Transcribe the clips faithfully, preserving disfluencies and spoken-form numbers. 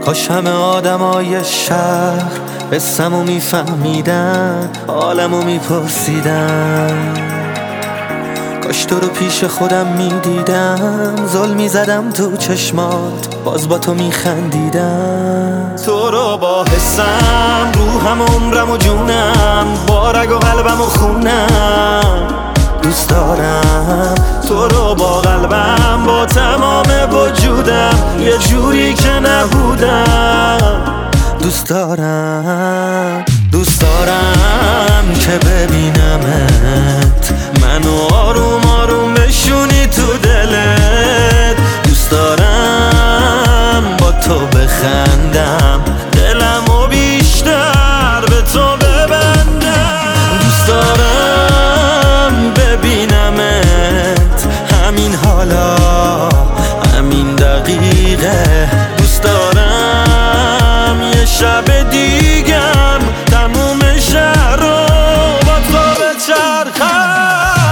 کاش همه آدمای شهر قصه‌مو میفهمیدن، حالمو میپرسیدن. کاش تو رو پیش خودم میدیدم، ظلم میزدم تو چشمات، باز با تو میخندیدم. تو رو با حسم، روحم و عمرم و جونم، با رگ و قلبم و خونم دوست دارم. تو رو با قلبم، با تمام وجودم، یه جوری که نبودم دوست دارم. دوست دارم که ببینمت، منو آروم آروم بشونی تو دلت. دوست دارم با تو بخندم، دلمو بیشتر به تو ببندم. دوست دارم ببینمت همین حالا، همین دقیقه. دوست دارم یه شب دیگم تموم شهر رو با تو بچرخم.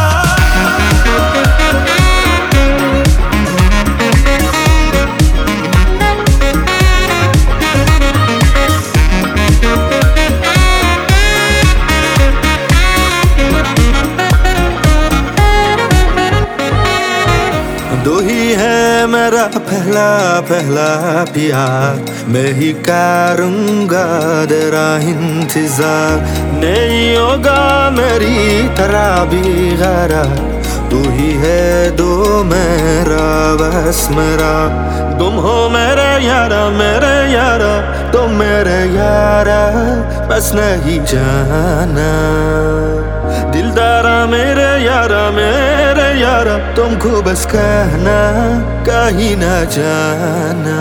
दो ही है मेरा पहला पहला प्यार, मैं ही करूँगा तेरा इंतजार। नहीं होगा मेरी तरह भी गरार, तू ही है दो मेरा बस मेरा। तुम हो मेरे यारा मेरे यारा, तुम मेरे यारा बस नहीं जाना। दिलदारा मेरे यारा मेरे यारा, तुमको बस कहना कहीं ना जाना।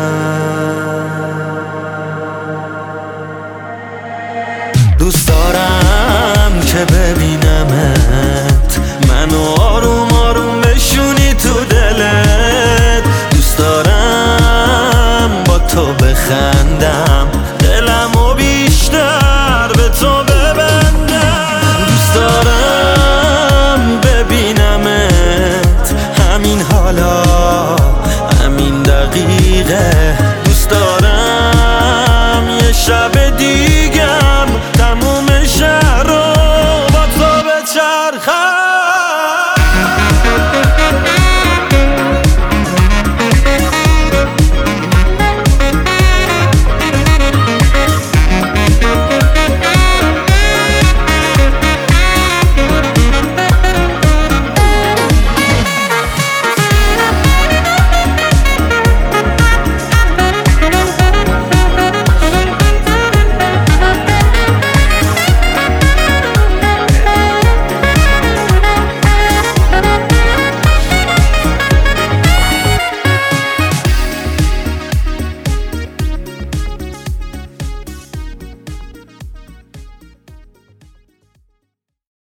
دوست دارم که ببینمت، منو آروم آروم بشونی تو دلت. دوست دارم با تو بخندم، دلمو بیشتر به تو ببندم. دوست دارم ببینمت همین حالا، همین دقیقه.